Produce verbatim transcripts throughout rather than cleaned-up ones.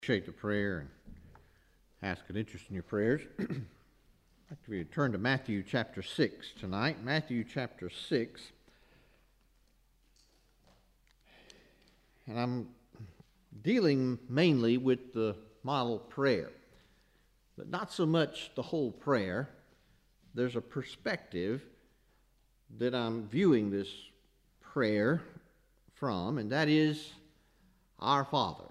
Appreciate the prayer and ask an interest in your prayers. I'd like to turn to Matthew chapter six tonight. Matthew chapter six. And I'm dealing mainly with the model prayer, but not so much the whole prayer. There's a perspective that I'm viewing this prayer from, and that is our Father.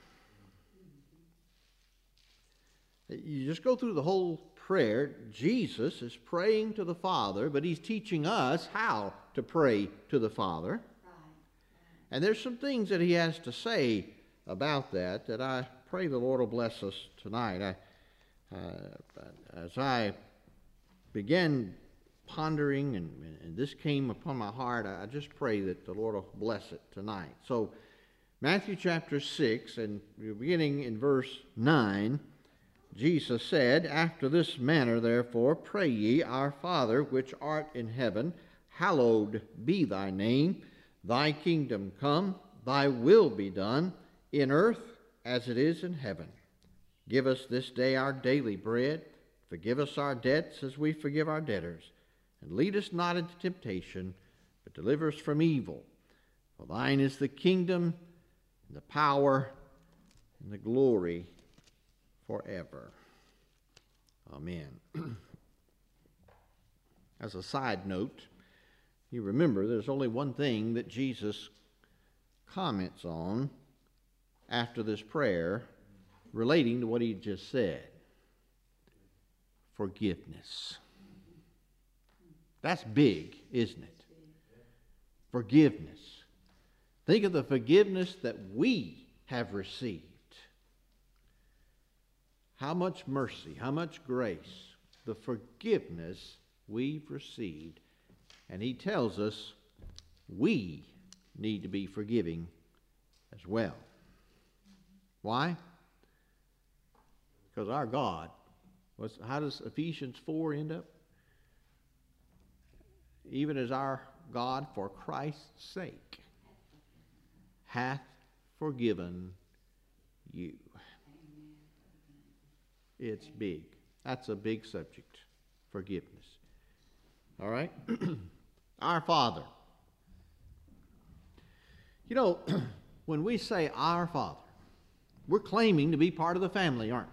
You just go through the whole prayer. Jesus is praying to the Father, but he's teaching us how to pray to the Father. And there's some things that he has to say about that that I pray the Lord will bless us tonight. I, uh, as I began pondering and, and this came upon my heart, I just pray that the Lord will bless it tonight. So Matthew chapter six, and we're beginning in verse nine. Jesus said, "After this manner, therefore, pray ye, Our Father, which art in heaven, hallowed be thy name. Thy kingdom come, thy will be done, in earth as it is in heaven. Give us this day our daily bread. Forgive us our debts as we forgive our debtors. And lead us not into temptation, but deliver us from evil. For thine is the kingdom, and the power, and the glory forever." Amen. As a side note, you remember there's only one thing that Jesus comments on after this prayer relating to what he just said. Forgiveness. That's big, isn't it? Forgiveness. Think of the forgiveness that we have received. How much mercy, how much grace, the forgiveness we've received. And he tells us we need to be forgiving as well. Why? Because our God, what's, how does Ephesians four end up? Even as our God, for Christ's sake, hath forgiven you. It's big. That's a big subject, forgiveness. All right? Our Father. You know, when we say our Father, we're claiming to be part of the family, aren't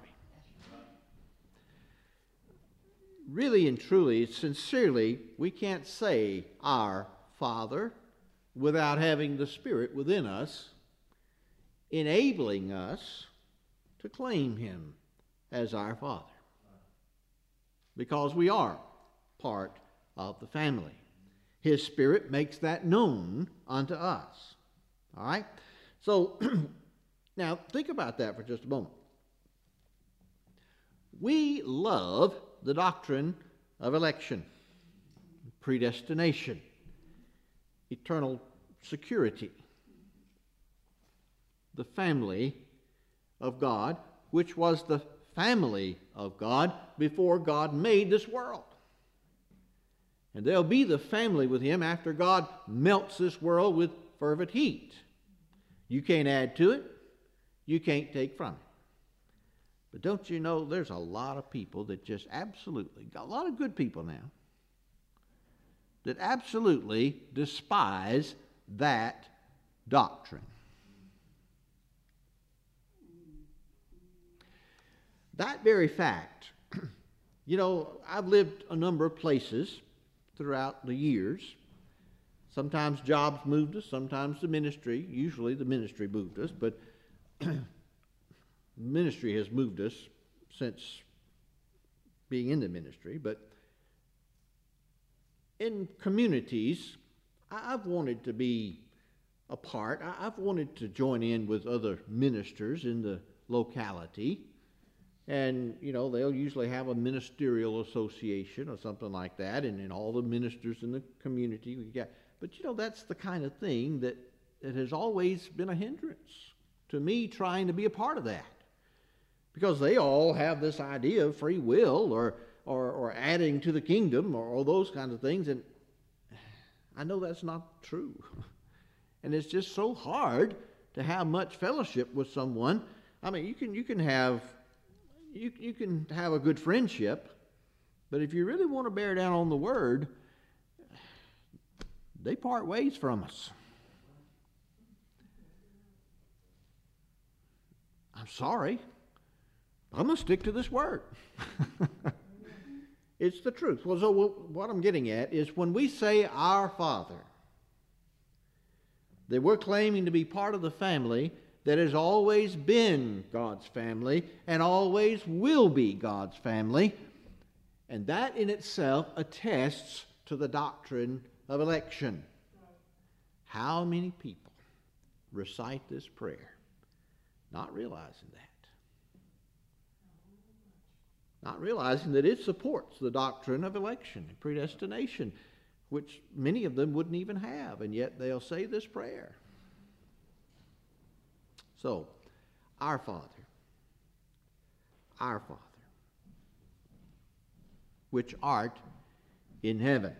we? Really and truly, sincerely, we can't say our Father without having the Spirit within us, enabling us to claim him as our Father, because we are part of the family. His Spirit makes that known unto us. All right? So, now think about that for just a moment. We love the doctrine of election, predestination, eternal security, the family of God, which was the family of God before God made this world. And they'll be the family with him after God melts this world with fervent heat. You can't add to it. You can't take from it. But don't you know there's a lot of people that just absolutely, a lot of good people now, that absolutely despise that doctrine. That very fact, you know, I've lived a number of places throughout the years. Sometimes jobs moved us, sometimes the ministry, usually the ministry moved us, but ministry has moved us since being in the ministry. But in communities, I've wanted to be a part. I've wanted to join in with other ministers in the locality. And, you know, they'll usually have a ministerial association or something like that, and, and all the ministers in the community we got. But, you know, that's the kind of thing that, that has always been a hindrance to me trying to be a part of that. Because they all have this idea of free will or, or, or adding to the kingdom or all those kinds of things. And I know that's not true. And it's just so hard to have much fellowship with someone I mean, you can you can have you you can have a good friendship, but if you really want to bear down on the Word, they part ways from us. I'm sorry. I'm going to stick to this Word. It's the truth. Well, so what I'm getting at is when we say our Father, that we're claiming to be part of the family that has always been God's family and always will be God's family. And that in itself attests to the doctrine of election. How many people recite this prayer not realizing that? Not realizing that it supports the doctrine of election and predestination, which many of them wouldn't even have, and yet they'll say this prayer. So, our Father, our Father, which art in heaven.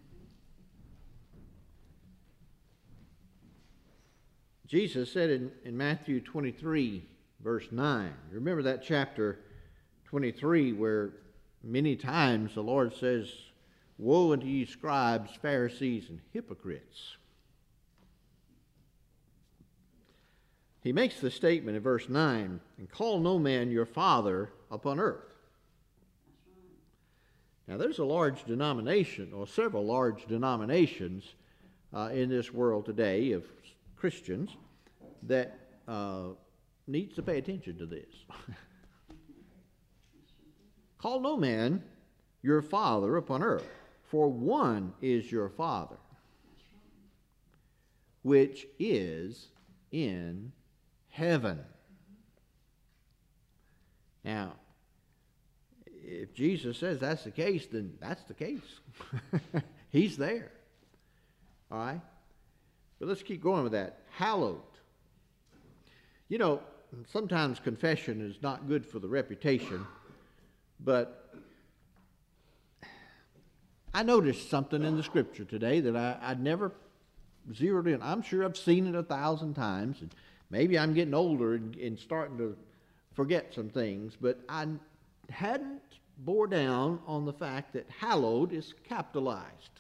Jesus said in, in Matthew twenty-three, verse nine, remember that chapter twenty-three where many times the Lord says, "Woe unto you scribes, Pharisees, and hypocrites." He makes the statement in verse nine, "And call no man your father upon earth." Now there's a large denomination, or several large denominations uh, in this world today of Christians that uh, needs to pay attention to this. Call no man your father upon earth, for one is your Father, which is in heaven. Now, if Jesus says that's the case, then that's the case. He's there. All right? But let's keep going with that. Hallowed. You know, sometimes confession is not good for the reputation, but I noticed something in the Scripture today that I, I'd never zeroed in. I'm sure I've seen it a thousand times, and maybe I'm getting older and, and starting to forget some things, but I hadn't bore down on the fact that hallowed is capitalized.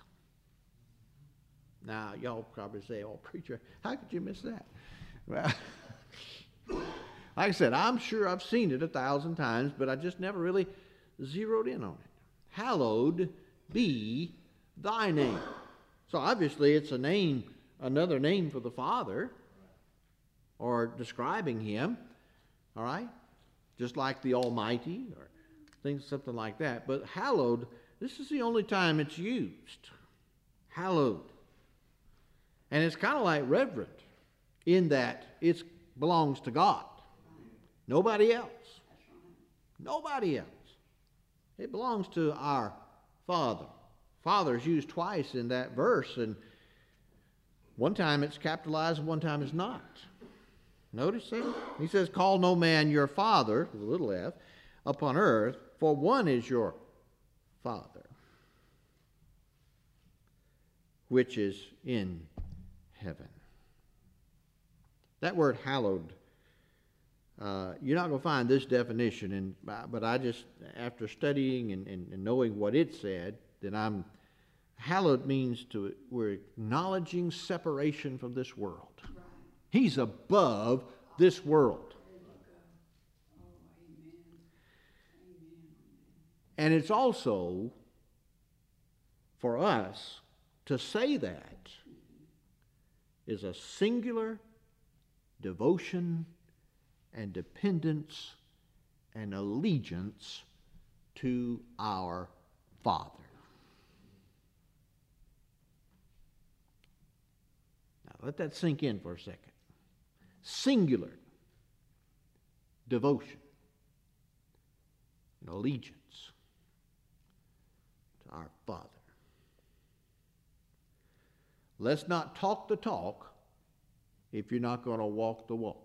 Now, y'all probably say, "Oh, preacher, how could you miss that?" Well, like I said, I'm sure I've seen it a thousand times, but I just never really zeroed in on it. Hallowed be thy name. So obviously it's a name, another name for the Father, or describing him, all right? Just like the Almighty, or things, something like that. But hallowed, this is the only time it's used. Hallowed. And it's kind of like reverent in that it belongs to God. Nobody else. Nobody else. It belongs to our Father. Father is used twice in that verse, and one time it's capitalized and one time it's not. Notice that? He says, "Call no man your father," with a little f, "upon earth, for one is your Father, which is in heaven." That word hallowed, uh, you're not going to find this definition, in, but I just, after studying and, and, and knowing what it said, then I'm, hallowed means to, we're acknowledging separation from this world. Right. He's above this world. Oh, amen. Amen. And it's also for us to say that is a singular devotion and dependence and allegiance to our Father. Now let that sink in for a second. Singular devotion and allegiance to our Father. Let's not talk the talk if you're not going to walk the walk.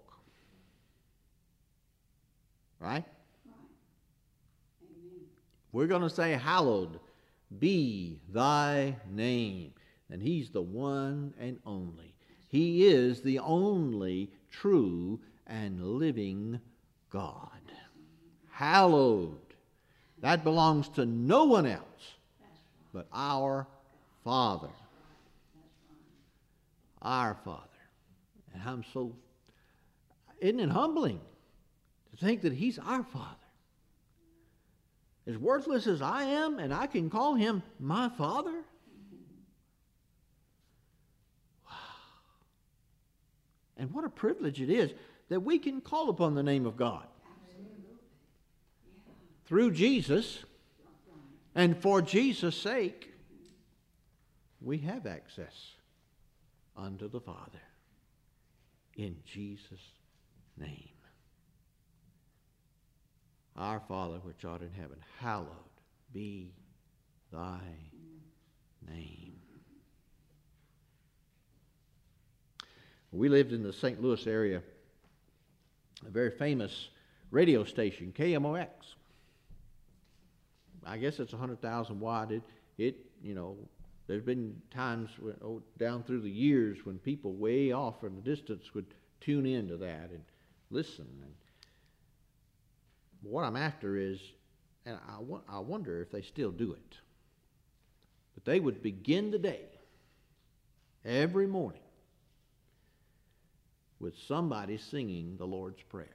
Right? Right. Amen. We're going to say, "Hallowed be thy name." And he's the one and only. He is the only true and living God. Hallowed. That belongs to no one else but our Father. Our Father. And I'm so, isn't it humbling to think that He's our Father? As worthless as I am, and I can call Him my Father? Wow. And what a privilege it is that we can call upon the name of God. Through Jesus, and for Jesus' sake, we have access unto the Father in Jesus' name. Our Father which art in heaven, hallowed be thy name. We lived in the Saint Louis area, a very famous radio station, K M O X. I guess it's one hundred thousand watt. It, it, you know, there's been times when, oh, down through the years when people way off in the distance would tune into that and listen. And what I'm after is, and I, wa- I wonder if they still do it, but they would begin the day every morning with somebody singing the Lord's Prayer.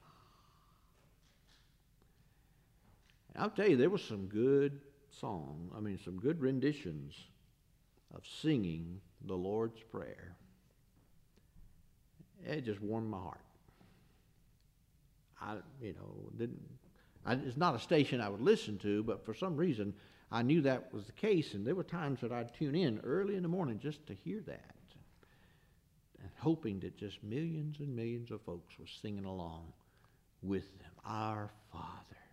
I'll tell you, there was some good song, I mean, some good renditions of singing the Lord's Prayer. It just warmed my heart. I, you know, didn't. I, it's not a station I would listen to, but for some reason I knew that was the case, and there were times that I'd tune in early in the morning just to hear that, and hoping that just millions and millions of folks were singing along with them. Our Father,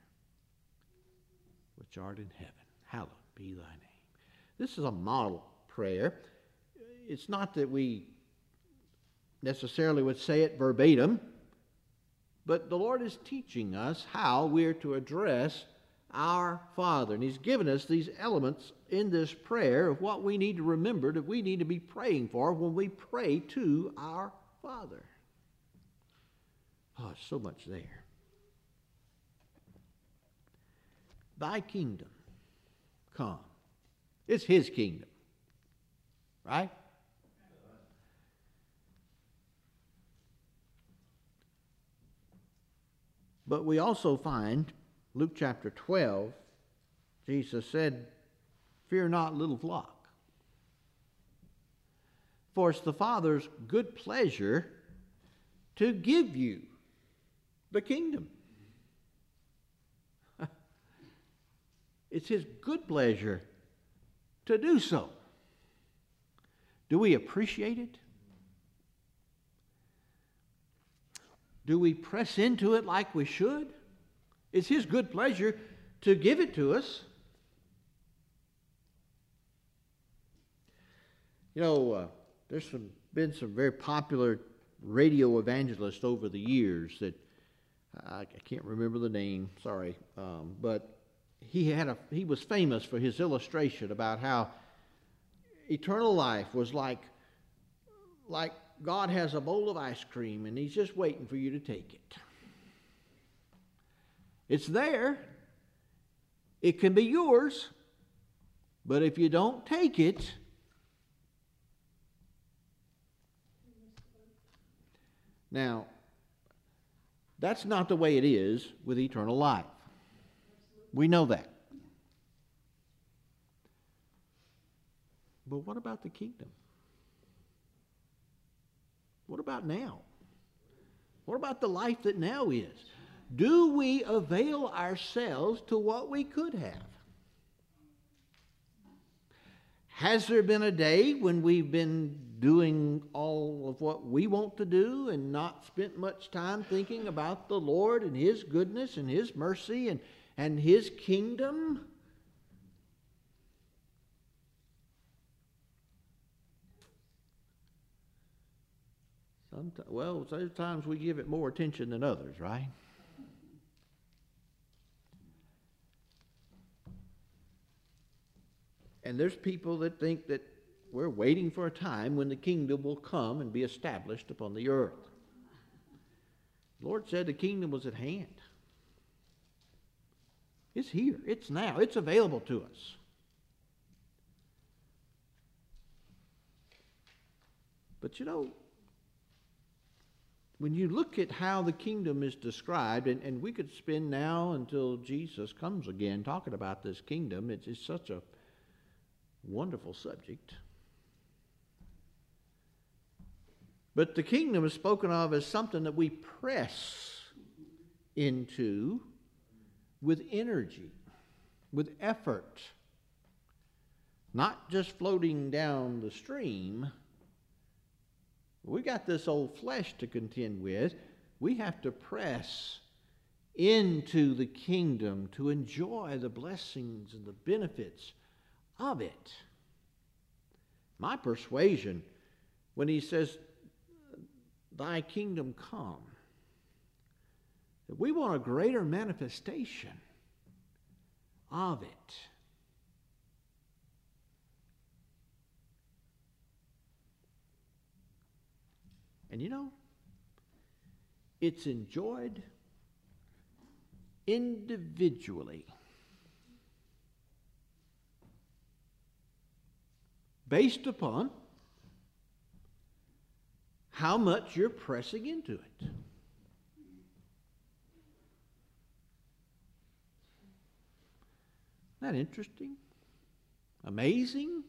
which art in heaven, hallowed be thy name. This is a model prayer. It's not that we necessarily would say it verbatim, but the Lord is teaching us how we're to address our Father. And He's given us these elements in this prayer of what we need to remember that we need to be praying for when we pray to our Father. Oh, so much there. Thy kingdom come. It's His kingdom. Right? But we also find, Luke chapter twelve, Jesus said, "Fear not, little flock, for it's the Father's good pleasure to give you the kingdom." It's His good pleasure to do so. Do we appreciate it? Do we press into it like we should? It's His good pleasure to give it to us. You know, uh, there's some, been some very popular radio evangelists over the years that, I, I can't remember the name, sorry, um, but he had a he was famous for his illustration about how eternal life was like like God has a bowl of ice cream and He's just waiting for you to take it. It's there. It can be yours. But if you don't take it, now, that's not the way it is with eternal life. We know that. But what about the kingdom? What about now? What about the life that now is? Do we avail ourselves to what we could have? Has there been a day when we've been doing all of what we want to do and not spent much time thinking about the Lord and His goodness and His mercy and, and His kingdom? Sometimes, well, there's times we give it more attention than others, right? And there's people that think that we're waiting for a time when the kingdom will come and be established upon the earth. The Lord said the kingdom was at hand. It's here. It's now. It's available to us. But you know, when you look at how the kingdom is described, and, and we could spend now until Jesus comes again talking about this kingdom, it's, it's such a wonderful subject. But the kingdom is spoken of as something that we press into with energy, with effort, not just floating down the stream. We got this old flesh to contend with. We have to press into the kingdom to enjoy the blessings and the benefits of it. My persuasion, when he says, thy kingdom come, that we want a greater manifestation of it. And you know, it's enjoyed individually, based upon how much you're pressing into it. Isn't that interesting? Amazing?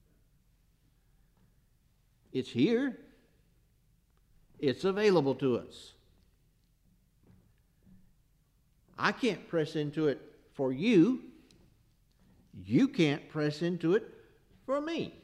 It's here. It's available to us. I can't press into it for you. You can't press into it for me.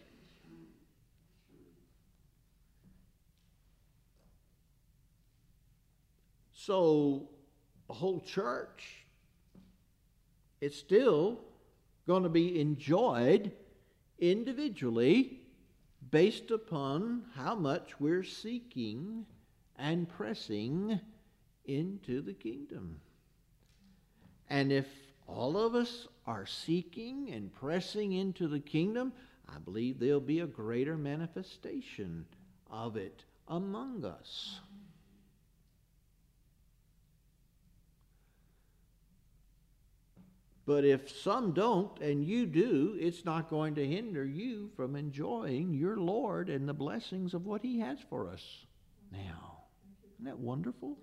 So, a whole church, it's still going to be enjoyed individually based upon how much we're seeking and pressing into the kingdom. And if all of us are seeking and pressing into the kingdom, I believe there'll be a greater manifestation of it among us. But if some don't and you do, it's not going to hinder you from enjoying your Lord and the blessings of what He has for us now. Isn't that wonderful?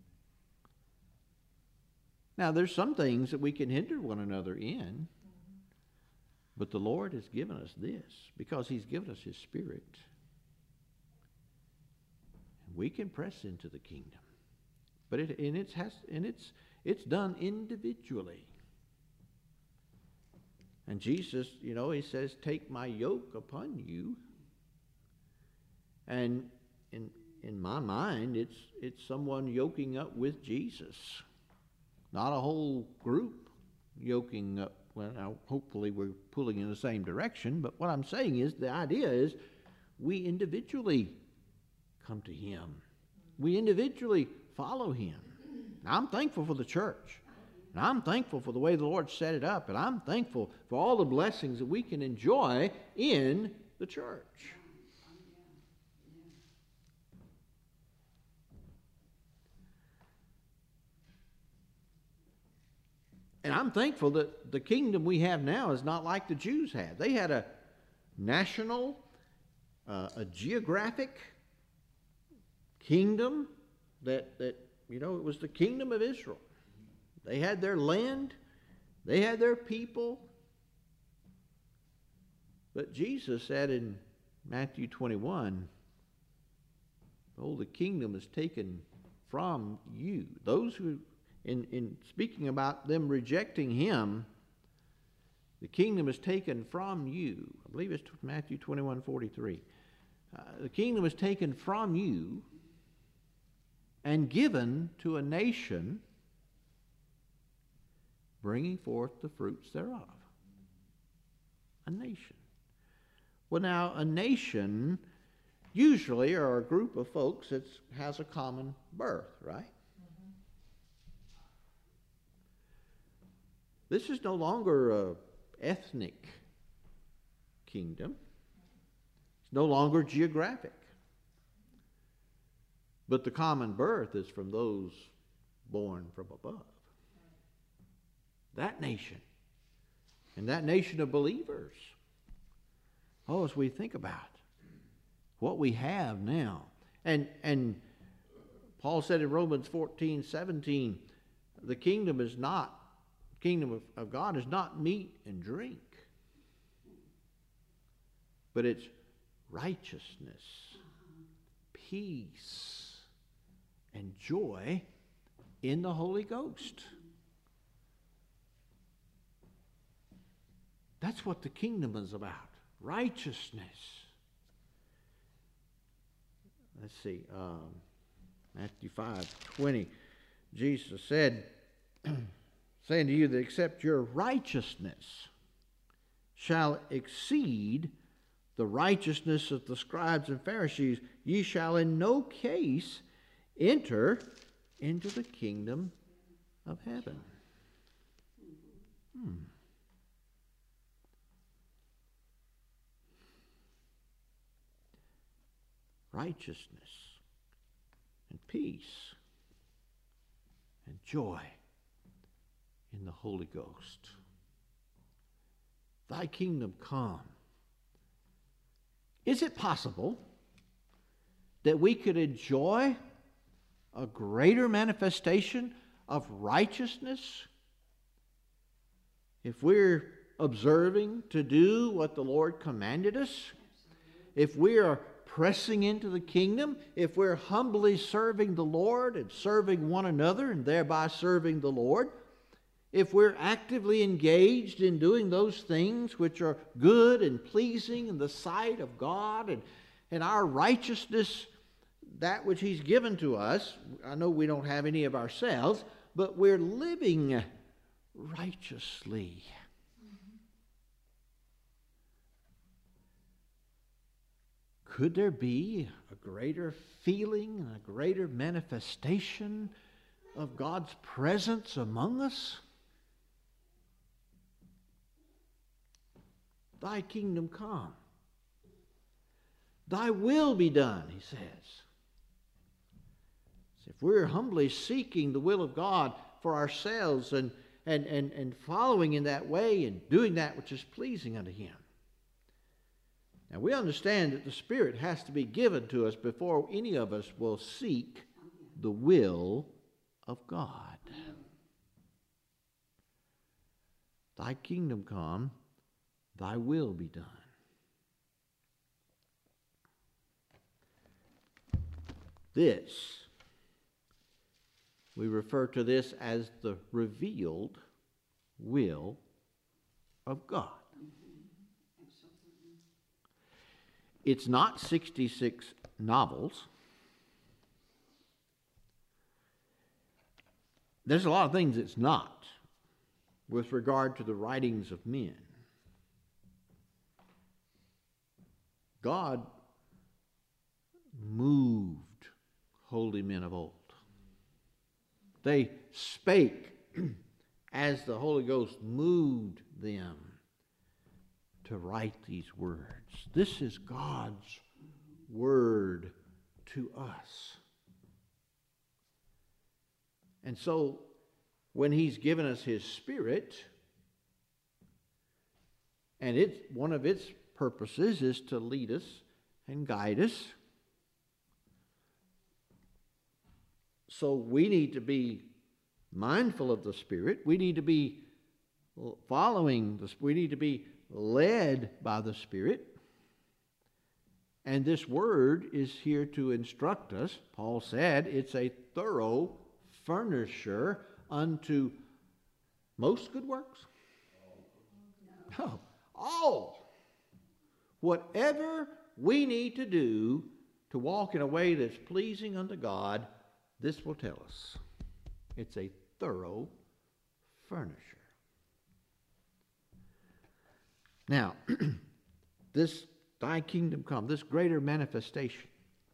Now, there's some things that we can hinder one another in, but the Lord has given us this because He's given us His Spirit. We can press into the kingdom, but it and it's has and it's it's done individually. And Jesus, you know, He says, "Take my yoke upon you." And in in my mind, it's it's someone yoking up with Jesus. Not a whole group yoking up. Well, now, hopefully we're pulling in the same direction, but what I'm saying is the idea is we individually come to Him. We individually follow Him. Now, I'm thankful for the church. And I'm thankful for the way the Lord set it up. And I'm thankful for all the blessings that we can enjoy in the church. And I'm thankful that the kingdom we have now is not like the Jews had. They had a national, uh, a geographic kingdom that, that, you know, it was the kingdom of Israel. They had their land. They had their people. But Jesus said in Matthew twenty-one, "Oh, the kingdom is taken from you." Those who, in, in speaking about them rejecting Him, the kingdom is taken from you. I believe it's Matthew twenty-one forty-three. Uh, the kingdom is taken from you and given to a nation bringing forth the fruits thereof. A nation. Well, now, a nation usually are a group of folks that has a common birth, right? Mm-hmm. This is no longer an ethnic kingdom. It's no longer geographic. But the common birth is from those born from above. That nation. And that nation of believers. Oh, as we think about what we have now. And and Paul said in Romans fourteen seventeen, the kingdom is not, kingdom of, of God is not meat and drink, but it's righteousness, peace, and joy in the Holy Ghost. That's what the kingdom is about. Righteousness. Let's see. Um, Matthew five twenty. Jesus said, saying to you that except your righteousness shall exceed the righteousness of the scribes and Pharisees, ye shall in no case enter into the kingdom of heaven. Hmm. Righteousness and peace and joy in the Holy Ghost. Thy kingdom come. Is it possible that we could enjoy a greater manifestation of righteousness if we're observing to do what the Lord commanded us? If we are pressing into the kingdom, if we're humbly serving the Lord and serving one another and thereby serving the Lord, if we're actively engaged in doing those things which are good and pleasing in the sight of God, and, and our righteousness, that which He's given to us, I know we don't have any of ourselves, but we're living righteously. Could there be a greater feeling and a greater manifestation of God's presence among us? Thy kingdom come. Thy will be done, he says. If we're humbly seeking the will of God for ourselves and, and, and, and following in that way and doing that which is pleasing unto Him. Now, we understand that the Spirit has to be given to us before any of us will seek the will of God. Thy kingdom come, thy will be done. This, we refer to this as the revealed will of God. It's not sixty-six novels. There's a lot of things it's not with regard to the writings of men. God moved holy men of old. They spake as the Holy Ghost moved them to write these words. This is God's word to us. And so, when He's given us His Spirit, and it's, one of its purposes is to lead us and guide us. So we need to be mindful of the Spirit. We need to be following the, we need to be led by the Spirit. And this word is here to instruct us. Paul said it's a thorough furnisher unto most good works. No, all. Whatever we need to do to walk in a way that's pleasing unto God, this will tell us. It's a thorough furnisher. Now, this thy kingdom come, this greater manifestation.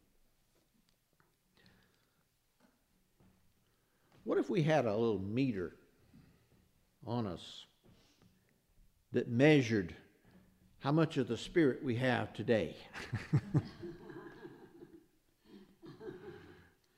What if we had a little meter on us that measured how much of the Spirit we have today?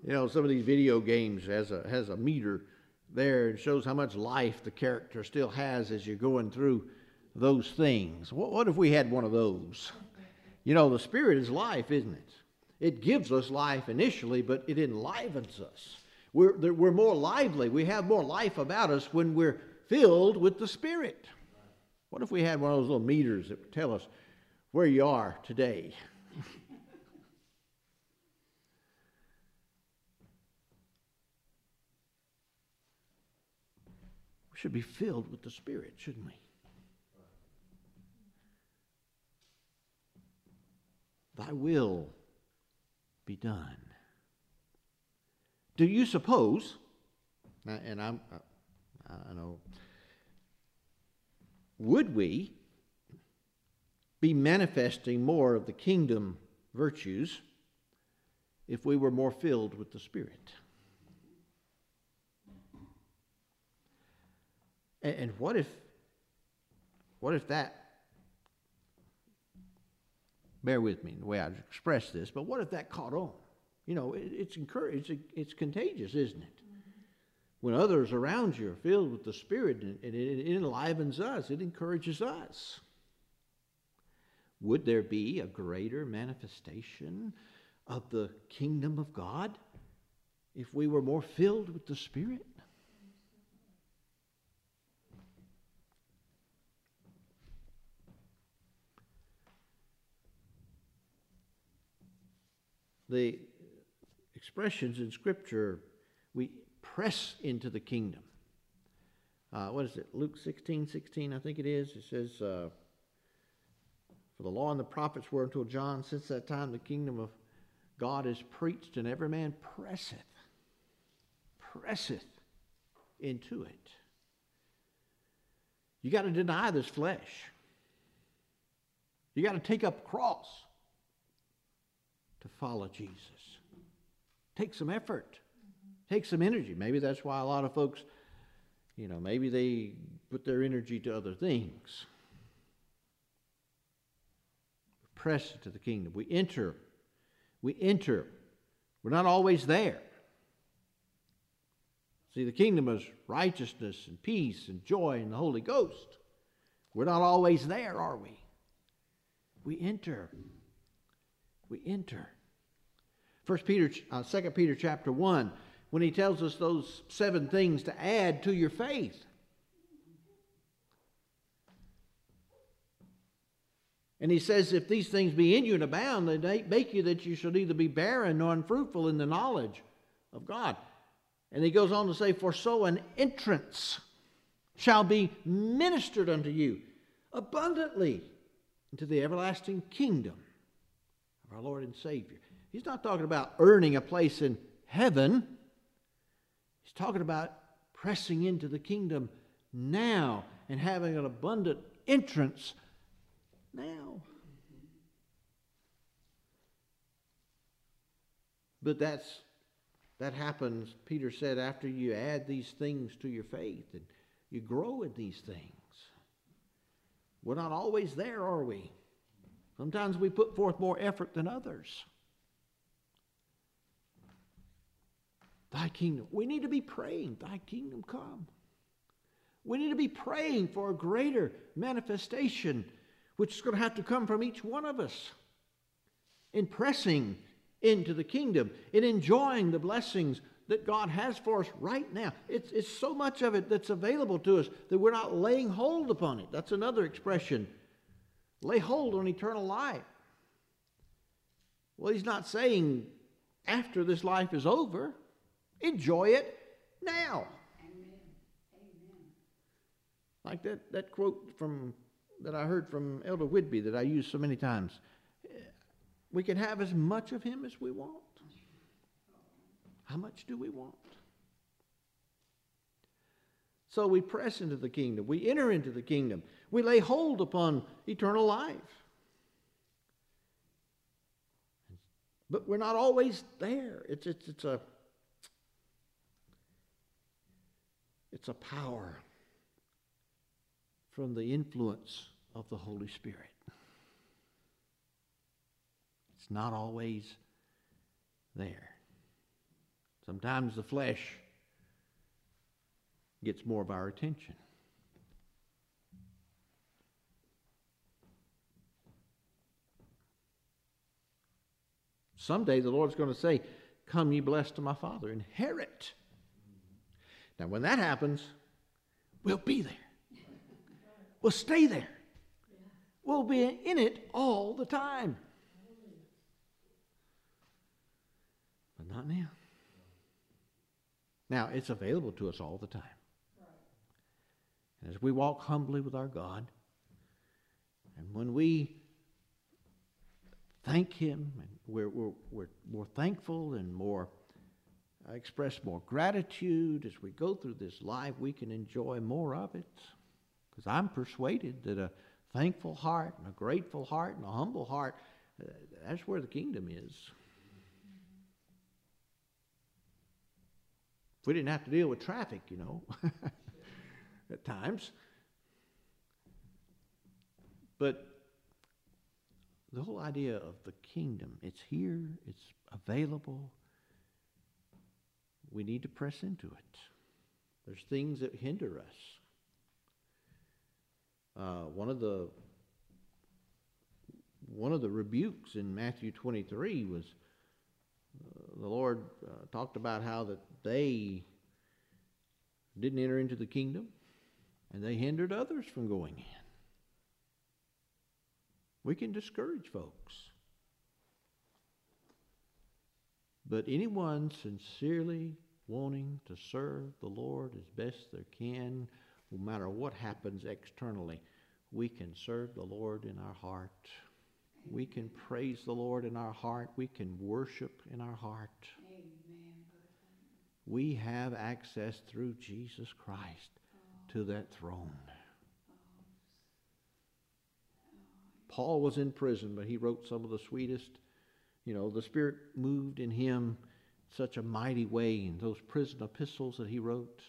You know, some of these video games has a has a meter there and shows how much life the character still has as you're going through those things. What, what if we had one of those? You know, the Spirit is life, isn't it? It gives us life initially, but it enlivens us. We're, we're more lively. We have more life about us when we're filled with the Spirit. What if we had one of those little meters that would tell us where you are today? We should be filled with the Spirit, shouldn't we? Thy will be done. Do you suppose, and I'm, I know, would we be manifesting more of the kingdom virtues if we were more filled with the Spirit? And what if, what if that, bear with me in the way I express this, but what if that caught on? You know, it, it's encouraged, it's, it's contagious, isn't it? When others around you are filled with the Spirit, and it, it enlivens us, it encourages us. Would there be a greater manifestation of the kingdom of God if we were more filled with the Spirit? The expressions in Scripture, we press into the kingdom. Uh, what is it? Luke sixteen sixteen, I think it is. It says, uh, for the law and the prophets were until John. Since that time the kingdom of God is preached, and every man presseth, presseth into it. You got to deny this flesh. You got to take up a cross to follow Jesus. Take some effort. Take some energy. Maybe that's why a lot of folks, you know, maybe they put their energy to other things. Press into the kingdom. We enter. We enter. We're not always there. See, the kingdom is righteousness and peace and joy in the Holy Ghost. We're not always there, are we? We enter. We enter. First Peter, uh, Second Peter chapter one, when he tells us those seven things to add to your faith. And he says, if these things be in you and abound, they make you that you shall neither be barren nor unfruitful in the knowledge of God. And he goes on to say, for so an entrance shall be ministered unto you abundantly into the everlasting kingdom of our Lord and Savior. He's not talking about earning a place in heaven. He's talking about pressing into the kingdom now and having an abundant entrance now. But that's that happens, Peter said, after you add these things to your faith and you grow in these things. We're not always there, are we? Sometimes we put forth more effort than others. Thy kingdom. We need to be praying, thy kingdom come. We need to be praying for a greater manifestation, which is going to have to come from each one of us in pressing into the kingdom, in enjoying the blessings that God has for us right now. It's, it's so much of it that's available to us that we're not laying hold upon it. That's another expression. Lay hold on eternal life. Well, he's not saying after this life is over. Enjoy it now. Amen. Amen. Like that, that quote from that I heard from Elder Whitby that I use so many times. We can have as much of him as we want. How much do we want? So we press into the kingdom. We enter into the kingdom. We lay hold upon eternal life. But we're not always there. It's, it's, it's a It's a power from the influence of the Holy Spirit. It's not always there. Sometimes the flesh gets more of our attention. Someday the Lord's going to say, "Come, ye blessed of my Father, inherit." Now, when that happens, we'll be there. We'll stay there. We'll be in it all the time. But not now. Now, it's available to us all the time. And as we walk humbly with our God, and when we thank Him, and we're, we're, we're more thankful and more uh, express more gratitude as we go through this life, we can enjoy more of it. Because I'm persuaded that a thankful heart and a grateful heart and a humble heart, uh, that's where the kingdom is. If we didn't have to deal with traffic, you know, at times. But the whole idea of the kingdom, it's here, it's available. We need to press into it. There's things that hinder us. Uh, one of the one of the rebukes in Matthew twenty-three was uh, the Lord uh, talked about how that they didn't enter into the kingdom and they hindered others from going in. We can discourage folks. But anyone sincerely wanting to serve the Lord as best they can, no matter what happens externally, we can serve the Lord in our heart. We can praise the Lord in our heart. We can worship in our heart. Amen. We have access through Jesus Christ to that throne. Paul was in prison, but he wrote some of the sweetest. You know, the Spirit moved in him such a mighty way in those prison epistles that he wrote.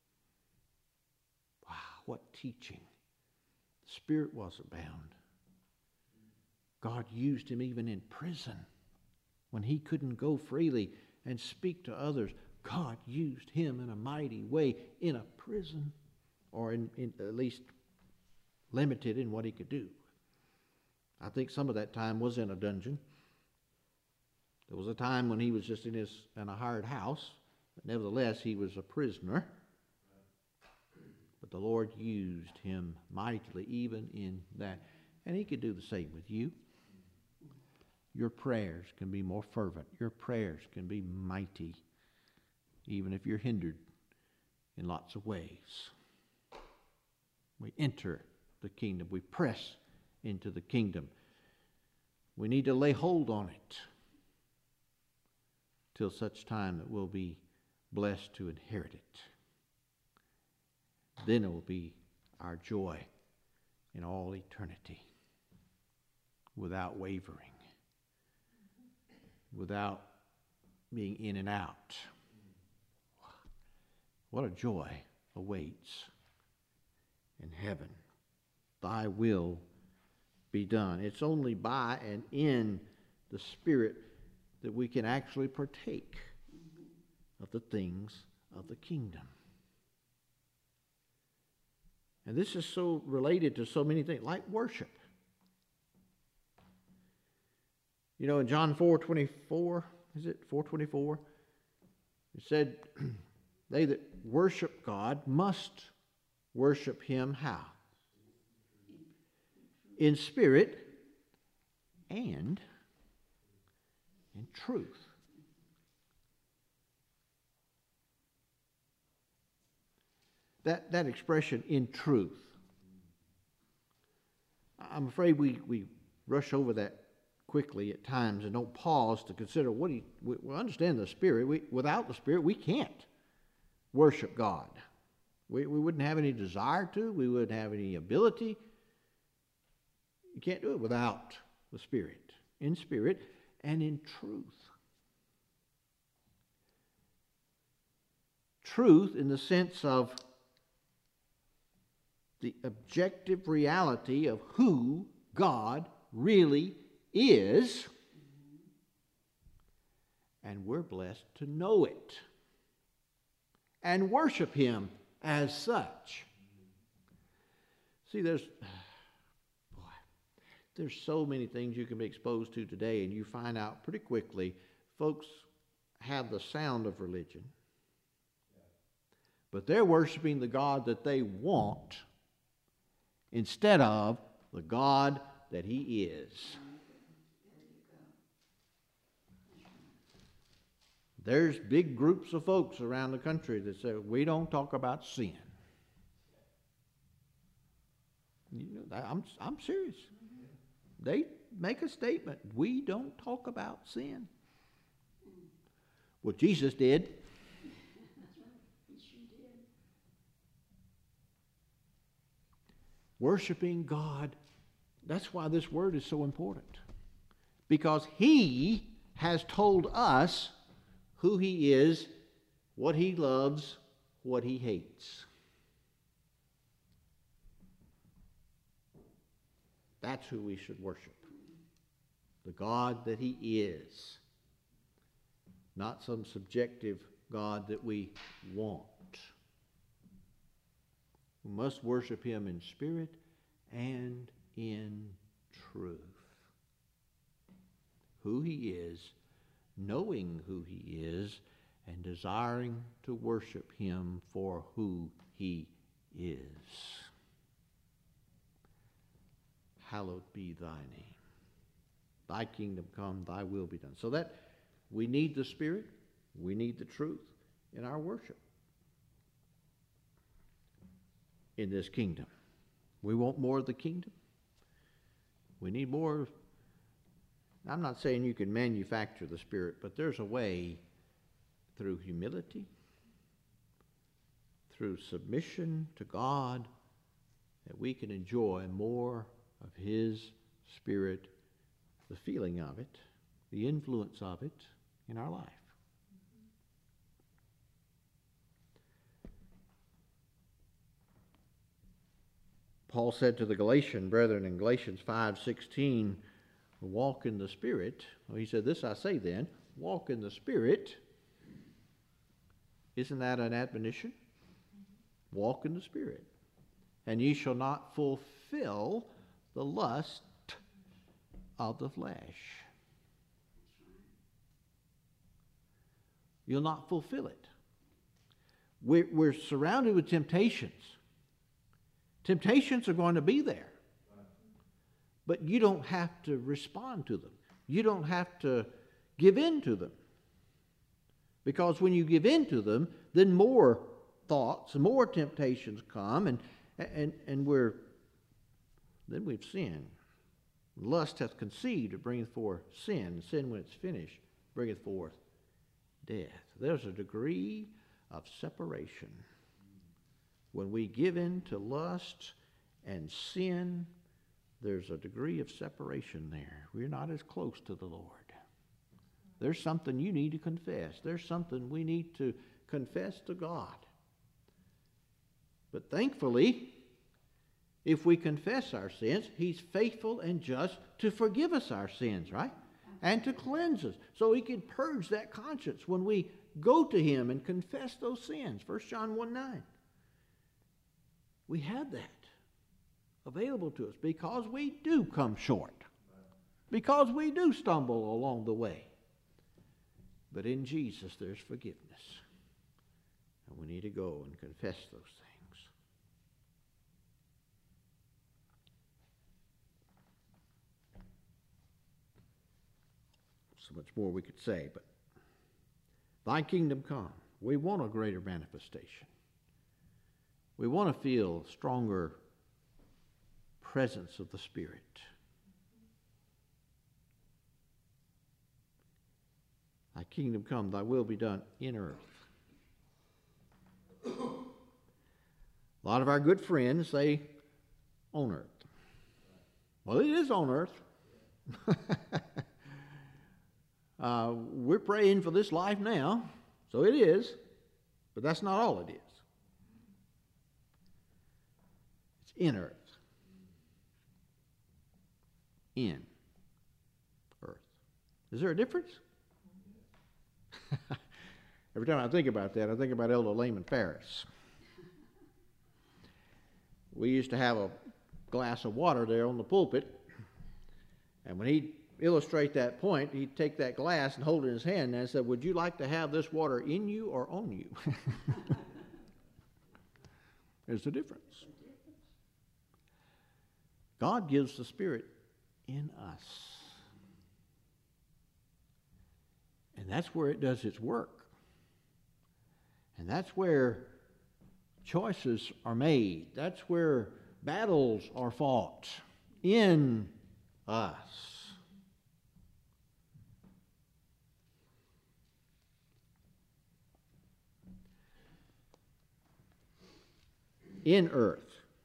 Wow, what teaching. The Spirit wasn't bound. God used him even in prison when he couldn't go freely and speak to others. God used him in a mighty way in a prison, or in, in at least limited in what he could do. I think some of that time was in a dungeon. There was a time when he was just in his in a hired house, but nevertheless he was a prisoner. But the Lord used him mightily even in that. And he could do the same with you. Your prayers can be more fervent. Your prayers can be mighty, even if you're hindered in lots of ways. We enter the kingdom. We press into the kingdom. We need to lay hold on it till such time that we'll be blessed to inherit it. Then it will be our joy in all eternity, without wavering, without being in and out. What a joy awaits in heaven. Thy will be done. It's only by and in the Spirit that we can actually partake of the things of the kingdom. And this is so related to so many things, like worship. You know, in John four twenty-four, is it four twenty-four? It said, they that worship God must worship him how? In spirit and in truth. That, that expression, in truth, I'm afraid we, we rush over that quickly at times and don't pause to consider what he, we, we understand the Spirit. We, without the Spirit, we can't worship God. We, we wouldn't have any desire to. We wouldn't have any ability. You can't do it without the Spirit. In spirit and in truth. Truth in the sense of the objective reality of who God really is. And we're blessed to know it. and worship him as such. See, there's, boy, there's so many things you can be exposed to today, and you find out pretty quickly folks have the sound of religion, but they're worshiping the God that they want instead of the God that he is. There's big groups of folks around the country that say, we don't talk about sin. You know, I'm, I'm serious. They make a statement, we don't talk about sin. Well, Jesus did. Worshiping God, that's why this word is so important. Because he has told us who he is, what he loves, what he hates. That's who we should worship. The God that he is. Not some subjective God that we want. We must worship him in spirit and in truth. Who he is, knowing who he is, and desiring to worship him for who he is. Hallowed be thy name. Thy kingdom come, thy will be done. So that we need the Spirit, we need the truth in our worship in this kingdom. We want more of the kingdom. We need more. I'm not saying you can manufacture the Spirit, but there's a way through humility, through submission to God, that we can enjoy more of his Spirit, the feeling of it, the influence of it in our life. Paul said to the Galatian brethren in Galatians five sixteen, walk in the Spirit. Well, he said, this I say then, walk in the Spirit. Isn't that an admonition? Walk in the Spirit. And ye shall not fulfill the lust of the flesh. You'll not fulfill it. We're, we're surrounded with temptations. Temptations are going to be there. But you don't have to respond to them. You don't have to give in to them. Because when you give in to them, then more thoughts and more temptations come, and and and we're then we've sinned. Lust hath conceived, it bringeth forth sin. Sin, when it's finished, bringeth forth death. There's a degree of separation. When we give in to lust and sin, there's a degree of separation there. We're not as close to the Lord. There's something you need to confess. There's something we need to confess to God. But thankfully, if we confess our sins, he's faithful and just to forgive us our sins, right? And to cleanse us. So he can purge that conscience when we go to him and confess those sins. First John one nine. We have that available to us because we do come short. Because we do stumble along the way. But in Jesus there's forgiveness. And we need to go and confess those things. So much more we could say, but thy kingdom come. We want a greater manifestation. We want to feel stronger presence of the Spirit. Thy kingdom come, thy will be done in earth. A lot of our good friends say on earth. Well, it is on earth. uh, we're praying for this life now, so it is, but that's not all it is. It's in earth. In earth. Is there a difference? Every time I think about that, I think about Elder Lehman Ferris. We used to have a glass of water there on the pulpit, and when he'd illustrate that point, he'd take that glass and hold it in his hand, and I said, would you like to have this water in you or on you? There's a difference. God gives the Spirit in us. And that's where it does its work. And that's where choices are made. That's where battles are fought in us. In earth,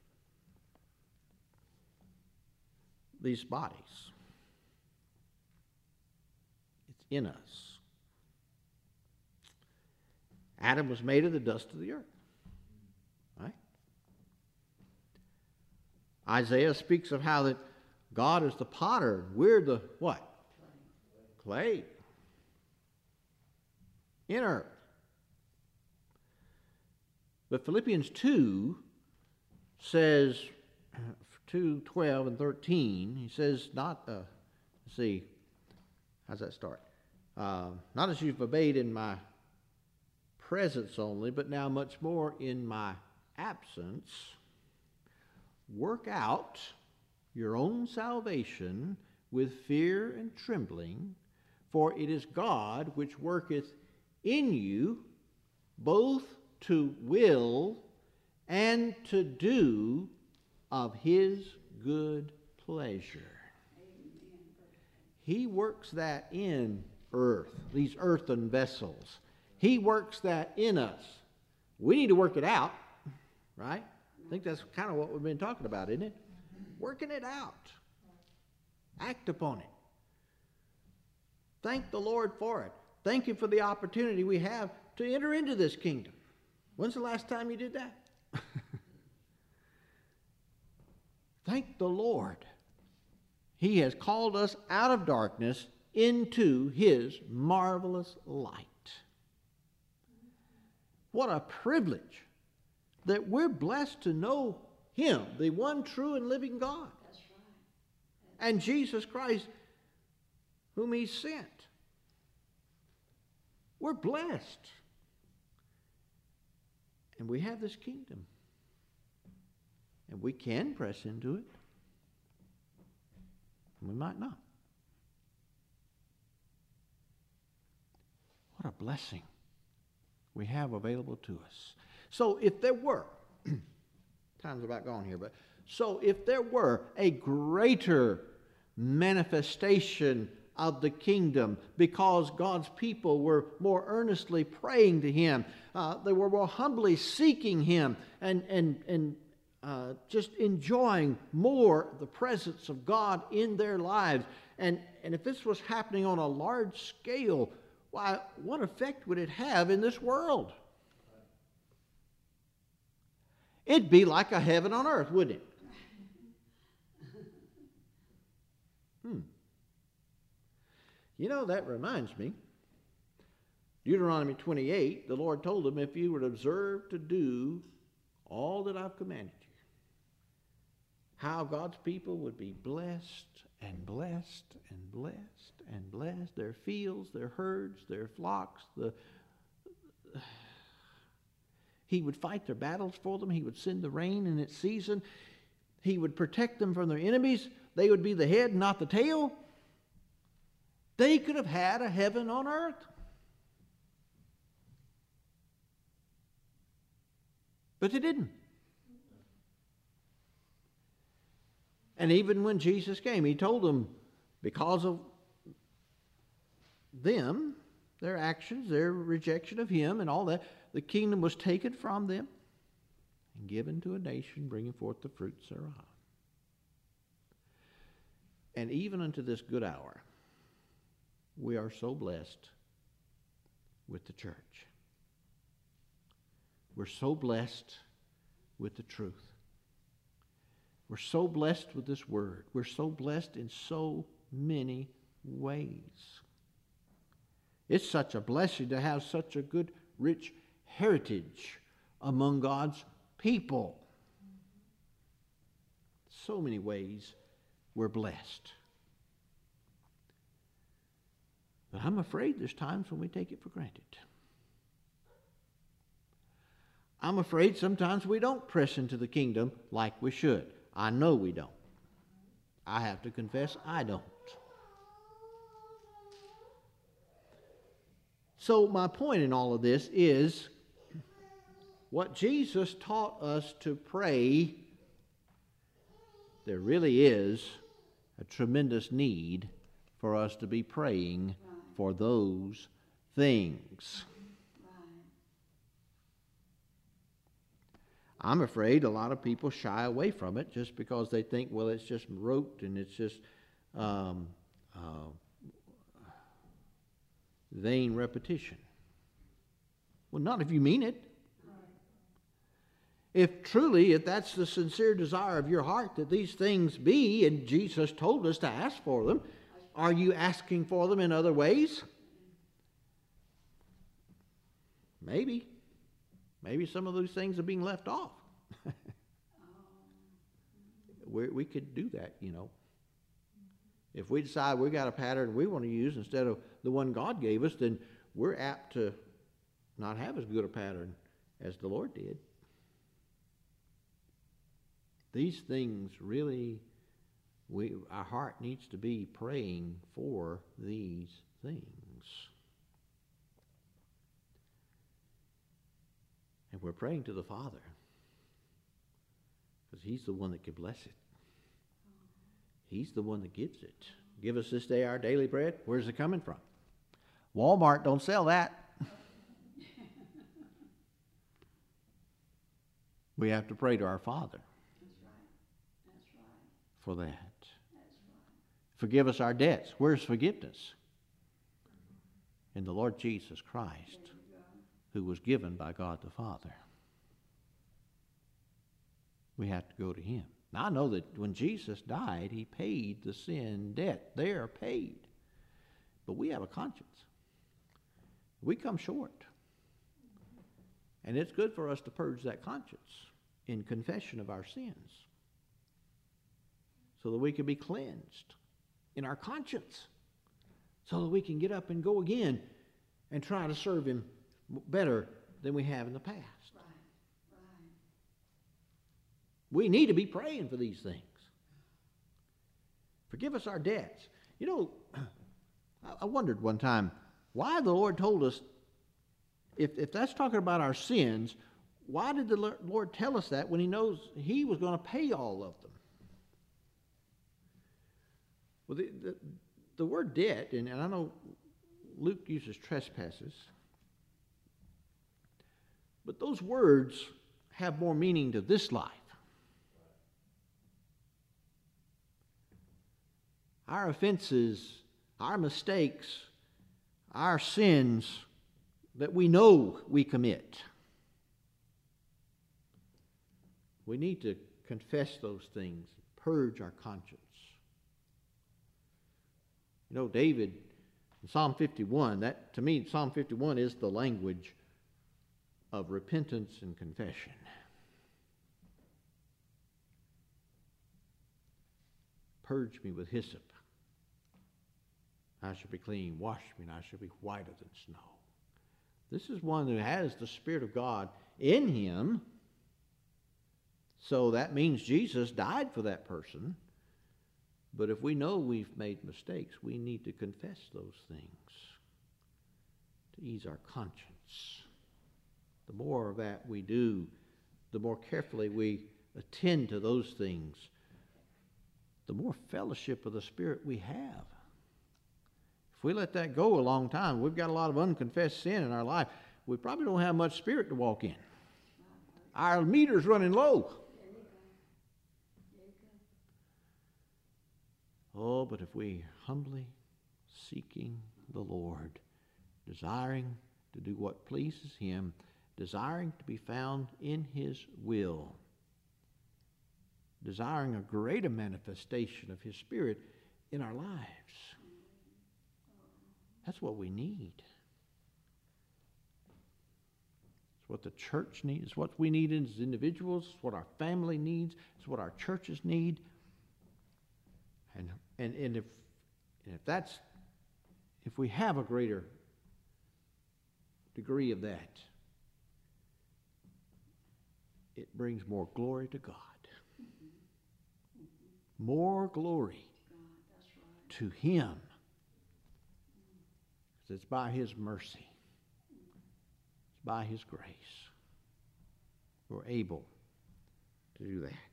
these bodies, it's in us. Adam was made of the dust of the earth. Right? Isaiah speaks of how that God is the potter. We're the what? Clay. In earth. But Philippians two says, two, twelve, and thirteen, he says, not, uh, let's see, how's that start? Uh, not as you've obeyed in my presence only, but now much more in my absence. Work out your own salvation with fear and trembling, for it is God which worketh in you both to will and to do of his good pleasure. Amen. He works that in earth, these earthen vessels. He works that in us. We need to work it out, right? I think that's kind of what we've been talking about, isn't it? Working it out. Act upon it. Thank the Lord for it. Thank Him for the opportunity we have to enter into this kingdom. When's the last time you did that? Thank the Lord. He has called us out of darkness into His marvelous light. What a privilege that we're blessed to know Him, the one true and living God. That's right. And Jesus Christ, whom He sent. We're blessed. And we have this kingdom. And we can press into it. And we might not. What a blessing we have available to us. So if there were, time's about gone here, but so if there were a greater manifestation of the kingdom because God's people were more earnestly praying to Him, uh, they were more humbly seeking Him and, and, and uh, just enjoying more the presence of God in their lives. And, and if this was happening on a large scale, why, what effect would it have in this world? It'd be like a heaven on earth, wouldn't it? Hmm. You know, that reminds me. Deuteronomy twenty-eight, the Lord told them, if you would observe to do all that I've commanded you, how God's people would be blessed and blessed and blessed and blessed. Their fields, their herds, their flocks, the He would fight their battles for them. He would send the rain in its season. He would protect them from their enemies. They would be the head, not the tail. They could have had a heaven on earth. But they didn't. And even when Jesus came, He told them, because of them, their actions, their rejection of Him and all that, the kingdom was taken from them and given to a nation bringing forth the fruits thereof. And even unto this good hour, we are so blessed with the church. We're so blessed with the truth. We're so blessed with this word. We're so blessed in so many ways. It's such a blessing to have such a good rich heritage among God's people. So many ways we're blessed. But I'm afraid there's times when we take it for granted. I'm afraid sometimes we don't press into the kingdom like we should. I know we don't. I have to confess I don't. So my point in all of this is what Jesus taught us to pray, there really is a tremendous need for us to be praying for those things. I'm afraid a lot of people shy away from it just because they think, well, it's just rote and it's just um, uh, vain repetition. Well, not if you mean it. If truly, if that's the sincere desire of your heart that these things be, and Jesus told us to ask for them, are you asking for them in other ways? Maybe. Maybe some of those things are being left off. we, we could do that, you know. If we decide we got a pattern we want to use instead of the one God gave us, then we're apt to not have as good a pattern as the Lord did. These things really, we, our heart needs to be praying for these things. And we're praying to the Father because He's the one that can bless it. He's the one that gives it. Give us this day our daily bread. Where's it coming from? Walmart don't sell that. We have to pray to our Father. That's right. That's right. For that. That's right. Forgive us our debts. Where's forgiveness? In the Lord Jesus Christ, who was given by God the Father. We have to go to Him. Now, I know that when Jesus died, He paid the sin debt. They are paid. But we have a conscience. We come short. And it's good for us to purge that conscience in confession of our sins so that we can be cleansed in our conscience, so that we can get up and go again and try to serve Him better than we have in the past. Right. Right. We need to be praying for these things. Forgive us our debts. You know, I wondered one time why the Lord told us, if, if that's talking about our sins, why did the Lord tell us that when He knows He was going to pay all of them? Well, the, the, the word debt, and, and I know Luke uses trespasses, but those words have more meaning to this life. Our offenses, our mistakes, our sins that we know we commit, we need to confess those things, purge our conscience. You know, David, in Psalm fifty-one, that to me, Psalm fifty-one is the language of repentance and confession. Purge me with hyssop. I shall be clean. Wash me, and I shall be whiter than snow. This is one who has the Spirit of God in him. So that means Jesus died for that person. But if we know we've made mistakes, we need to confess those things to ease our conscience. The more of that we do, the more carefully we attend to those things, the more fellowship of the Spirit we have. If we let that go a long time, we've got a lot of unconfessed sin in our life. We probably don't have much Spirit to walk in. Our meter's running low. Oh, but if we humbly seeking the Lord, desiring to do what pleases Him, desiring to be found in His will, desiring a greater manifestation of His Spirit in our lives, that's what we need. what the church needs. It's what we need as individuals. It's what our family needs. It's what our churches need. And and, and if and if that's if we have a greater degree of that, it brings more glory to God. More glory to Him. It's by His mercy. It's by His grace. We're able to do that.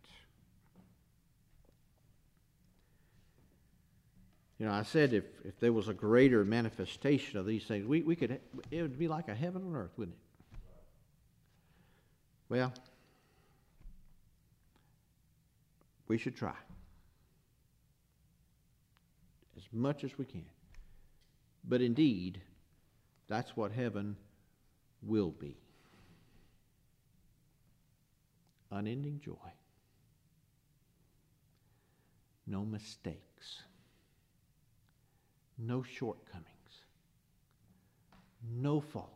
You know, I said if, if there was a greater manifestation of these things, we, we could, it would be like a heaven on earth, wouldn't it? Well, we should try as much as we can. But indeed, that's what heaven will be. Unending joy. No mistakes. No shortcomings. No faults.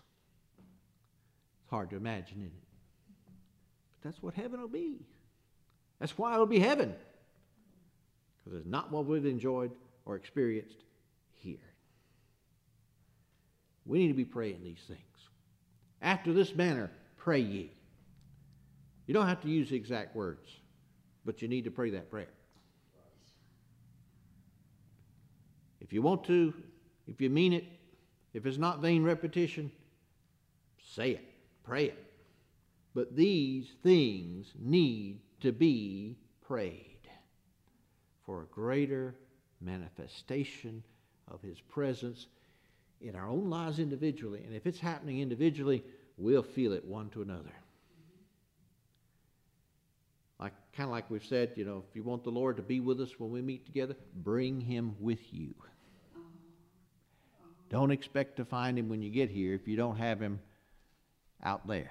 It's hard to imagine, isn't it? But that's what heaven will be. That's why it'll be heaven. Because it's not what we've enjoyed or experienced here. We need to be praying these things. After this manner, pray ye. You don't have to use the exact words, but you need to pray that prayer. If you want to, if you mean it, if it's not vain repetition, say it, pray it. But these things need to be prayed for a greater manifestation of His presence in our own lives individually. And if it's happening individually, we'll feel it one to another. Like, kind of like we've said, you know, if you want the Lord to be with us when we meet together, bring Him with you. Don't expect to find Him when you get here if you don't have Him out there.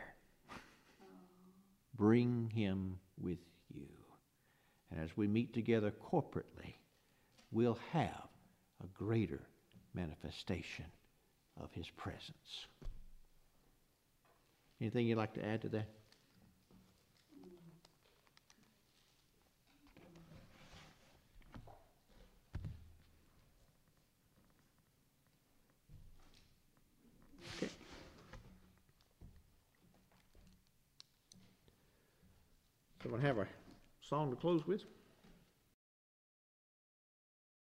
Bring Him with you. And as we meet together corporately, we'll have a greater manifestation of His presence. Anything you'd like to add to that? Okay. Someone have a song to close with?